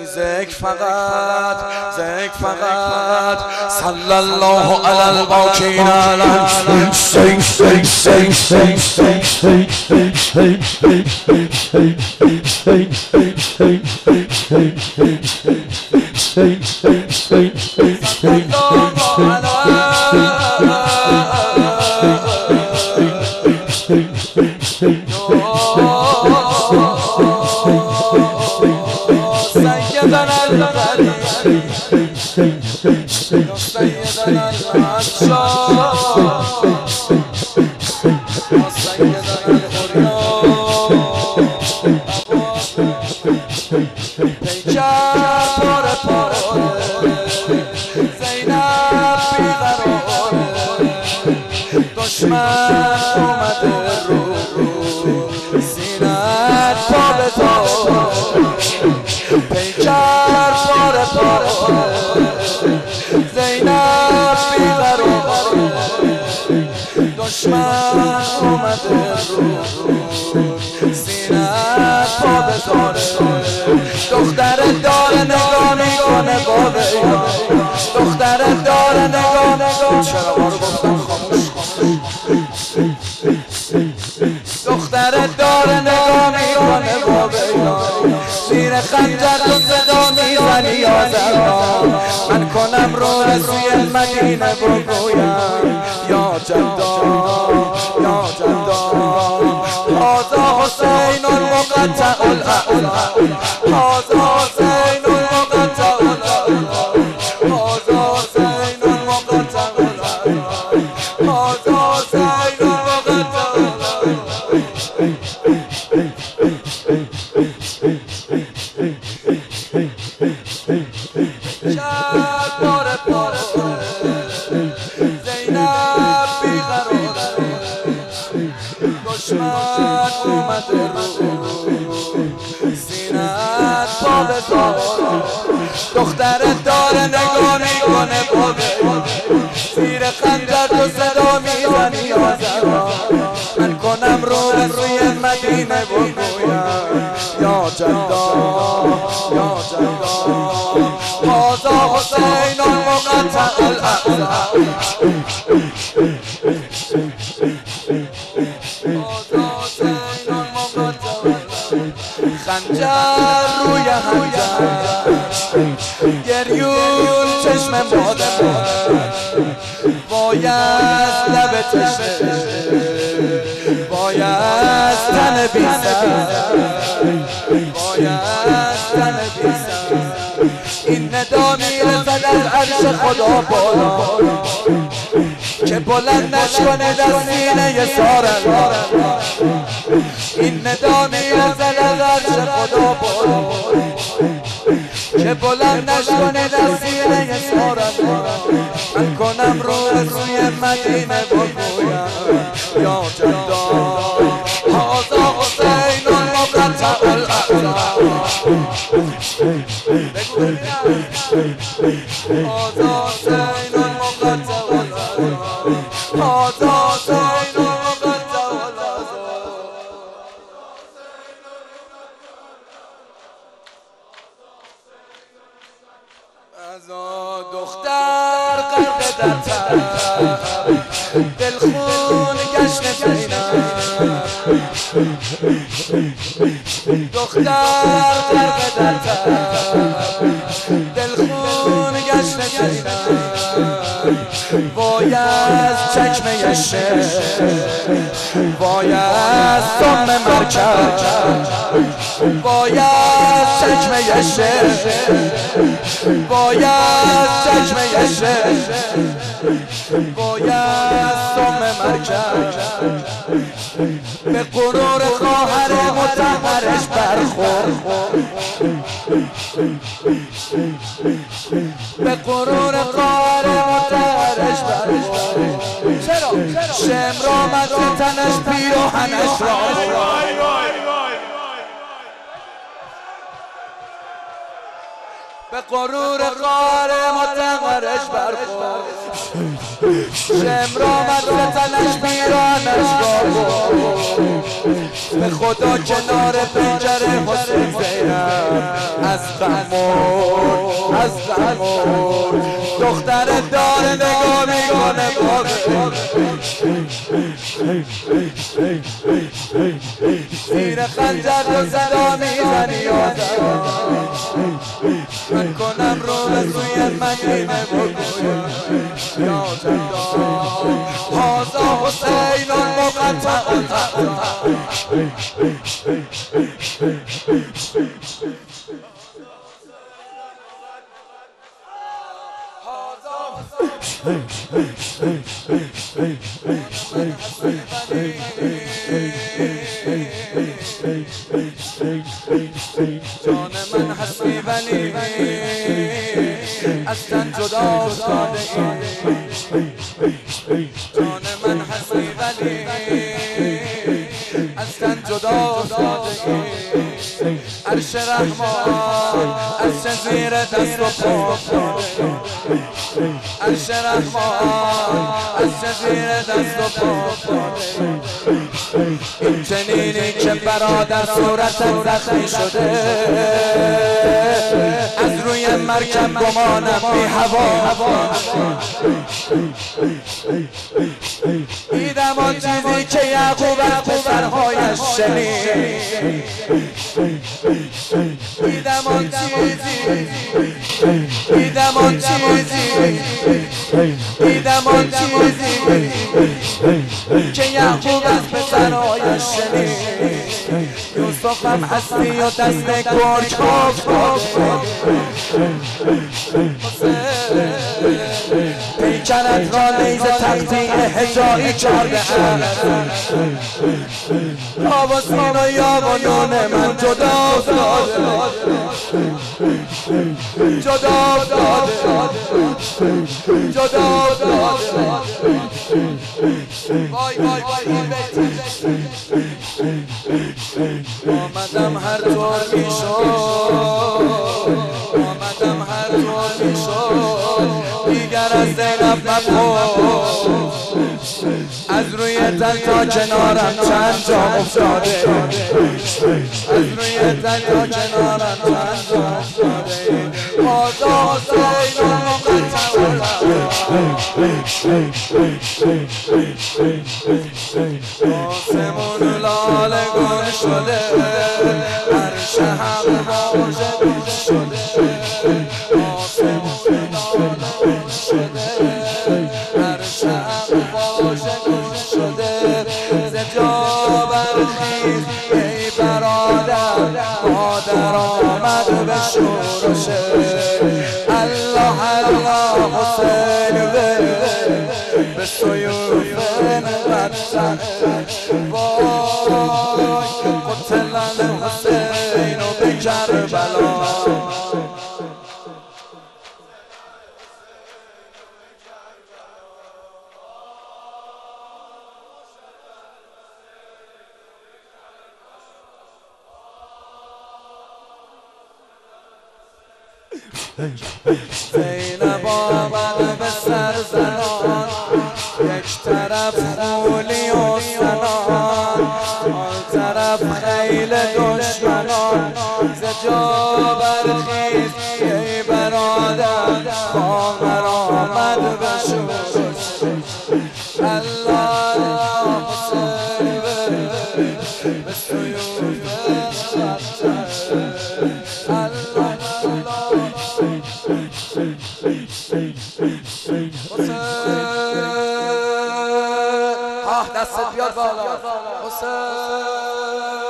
ذکر فقط صلی الله علی الباقین دشمن اومده رو سینت پا به پیکر پاره زینب بیقرار دشمن اومده رو سینت پا به دختر داره نگاه میکنه دختر داره نگاه چرا ما رو گفتم خاموش دختر داره نگاه میکنه زیر خنجر تو صدا میزنی یا زمان من کنم رو رسوی مدینه بگویم یا جلدان هذا حسین المقطع الاعلی هذا حسین المقطع الاعلی هذا حسین المقطع الاعلی هذا حسین المقطع زینب بیقرار دشمن اومده سینت پا به دختر داره نگاه میکنه زیر خنجر تو صدا میزنی یا زمان من کنم رو روی مدینه بگویم یا جلدان هذا حسین المقطع الاعلی خنجر روی خنجر گریون چشم مادر باید لب تشنه باید تن بیزن این ندا میرسد از عرش خدا بالا که بلندش کنه در سینه سارن این ندا میرسد از عرش خدا بالا که بلندش کنه در سینه سارن من کنم روی مدینه بگویم یا جلدان هذا حسین المقطع الاعلی هذا حسین المقطع الاعلی هذا حسین المقطع الاعلی از دختر غرق در تب دلخون گشت زینب دختر غرق در تب دلخون گشت زینب باید چکمه شعر باید سم مرکب باید چکمه شعر باید چکمه شعر باید سم مرکب به غرور خواهر مطهرش برخورد به غرور خواهر مطهرش برخورد شمر آمد به تنش پیراهنش را به غرور خواهر مطهرش برخورد شمر آمد به تنش پیراهنش را به خدا کنار پنجره حسین زینب از غمور از غمور دختر داره نگاه میکنه زیر خنجر رو صدا میزنی من کنم رو به سوی مدینه بگویم یا جدا هازا حسین مقطع جان من حسبی ولی از تن جدا افتاده جان من حسبی ولی از تن جدا افتاده عرش رحمان از زیر دست و پا عرش رحمان از زیر دست و پا این چنینی که برادر صورت زخمی شده از روی مرکب گمانم بی هوا دیدم آن چیزی که یعقوب از پسرهایش شنید دیدم آن چیزی دیدم آن چیزی دیدم آن چیزی که یعقوب از پسرهایش شنید یوسف هم هستی و دست گرگ پیکرت را نیز تقطیع هجایی کرده آب و سین و یاب و نون من جدا افتاده جدا افتاده جدا افتاده وای وای وای آمدم هر طور میشد آمدم هر طور میشد دیگر از زینب مبخور از روی تن تا کنارم چند جا افتاده از روی تن تا کنارم چند جا افتاده آزا حسین آسمون لاله گل شده عرش هم واژه گل شده آسمون لاله گل شده عرش هم واژه گل شده ز جا برخیز ای برادر مادر آمد به شورشه الله الله حسین به سیوف نبرد وای قتلن حسین و به کربلا زینب آمد به سر زنان یک طرف خولی و سنان آن طرف خیل دشمنان ز جا برخیز ای برادر با من آمد به شورش الله الله حسین به سیوف دستت بیاد بالا حسین